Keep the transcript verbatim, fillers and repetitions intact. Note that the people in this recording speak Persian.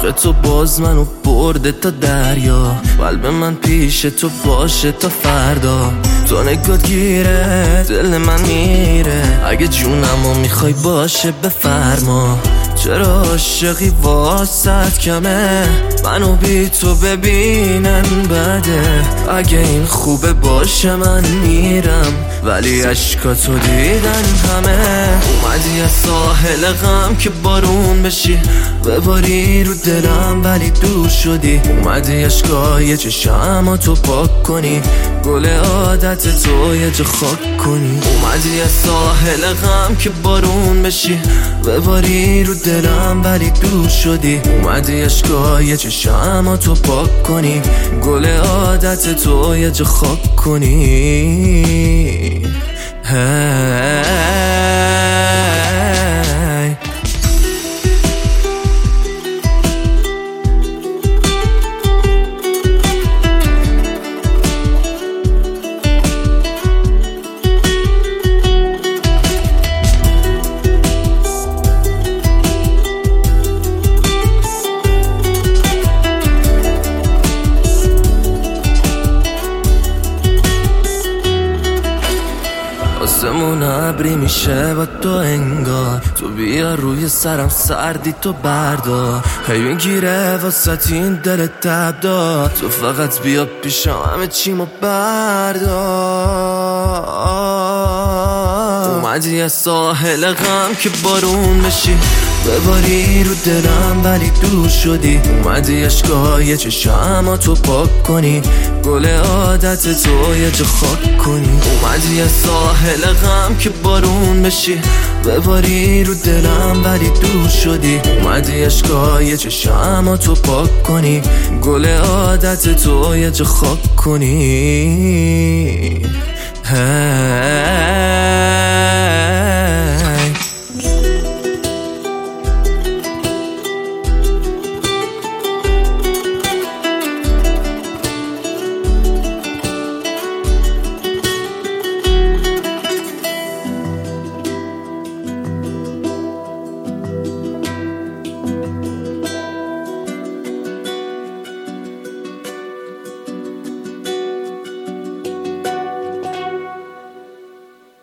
عشق تو باز منو برده تا دریا، قلب من پیش تو باشه تا فردا. تو نگات گیره دل من میره، اگه جونمو میخوای باشه بفرما. چرا عاشقی واسط کمه، منو بی تو ببینن بده. اگه این خوبه باشه من میرم، ولی عشقاتو دیدن همه. اومدی از ساحل غم که بارون بشی، بباری رو دلم ولی دور شدی. اومدی عشقای چشماتو پاک کنی، گل عادت تو یه جا خاک کنی. اومدی از ساحل غم که بارون بشی، بباری رو دلم ولی دور شدی. اومدی عشقای چشماتو پاک کنی، گل عادت تو یه جا خاک کنی. hey. آسمون ابری میشه با تو انگار، تو بیا روی سرم سردی تو بردار. هی میگیره واسه این دل تب دار، تو فقط بیا پیشم همه چیمو بردار. اومدی از ساحل غم که بارون بشی، بباری رو دلم ولی دور شدی. اومدی عشقای چشماتو پاک کنی، گل عادت تو یه جا خاک کنی. اومدی از ساحل غم که بارون بشی، بباری رو دلم ولی دور شدی. اومدی عشقای چشماتو پاک کنی، گل عادت تو یه جا خاک کنی. hey.